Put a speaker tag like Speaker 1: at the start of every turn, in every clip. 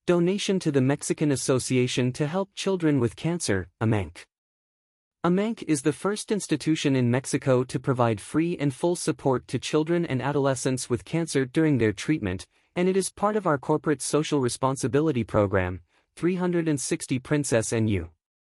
Speaker 1: Donation to the Mexican Association to Help Children with Cancer, AMANC. AMANC is the first institution in Mexico to provide free and full support to children and adolescents with cancer during their treatment, and it is part of our corporate social responsibility program, 360 Princess NU.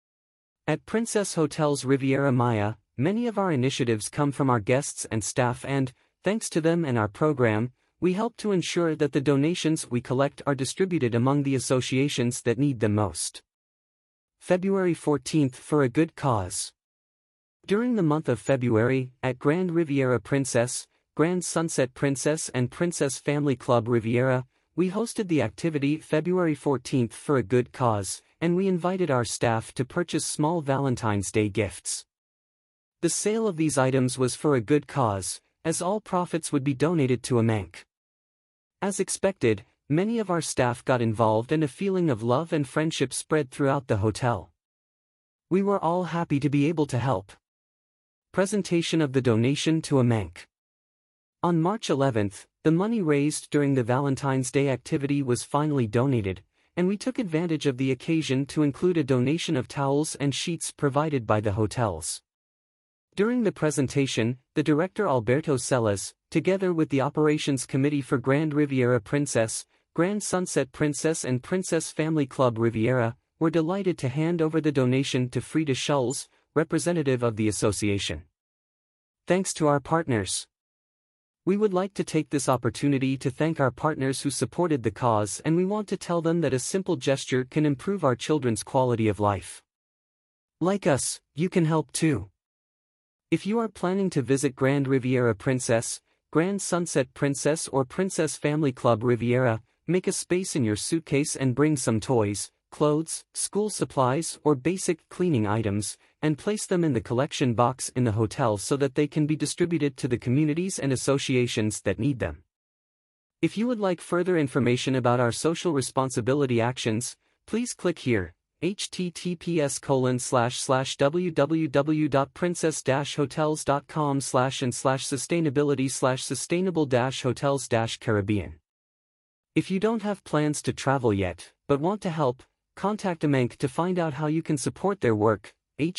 Speaker 1: At Princess Hotels Riviera Maya, many of our initiatives come from our guests and staff and, thanks to them and our program, we help to ensure that the donations we collect are distributed among the associations that need them most. February 14th for a good cause. During the month of February, at Grand Riviera Princess, Grand Sunset Princess and Princess Family Club Riviera, we hosted the activity February 14th for a good cause, and we invited our staff to purchase small Valentine's Day gifts. The sale of these items was for a good cause, as all profits would be donated to AMANC. As expected, many of our staff got involved and a feeling of love and friendship spread throughout the hotel. We were all happy to be able to help. Presentation of the donation to AMANC. On March 11th, the money raised during the Valentine's Day activity was finally donated, and we took advantage of the occasion to include a donation of towels and sheets provided by the hotels. During the presentation, the director Alberto Celas, together with the Operations Committee for Grand Riviera Princess, Grand Sunset Princess and Princess Family Club Riviera, were delighted to hand over the donation to Frida Schulz, representative of the association. Thanks to our partners. We would like to take this opportunity to thank our partners who supported the cause, and we want to tell them that a simple gesture can improve our children's quality of life. Like us, you can help too. If you are planning to visit Grand Riviera Princess, Grand Sunset Princess or Princess Family Club Riviera, make a space in your suitcase and bring some toys, clothes, school supplies or basic cleaning items, and place them in the collection box in the hotel so that they can be distributed to the communities and associations that need them. If you would like further information about our social responsibility actions, please click here. https://www.princess-hotels.com/and/sustainability/sustainable-hotels-caribbean. If you don't have plans to travel yet, but want to help, contact AMANC to find out how you can support their work.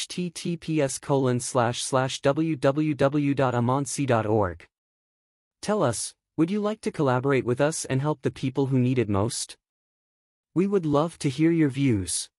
Speaker 1: https://www.amanc.org. Tell us, would you like to collaborate with us and help the people who need it most? We would love to hear your views.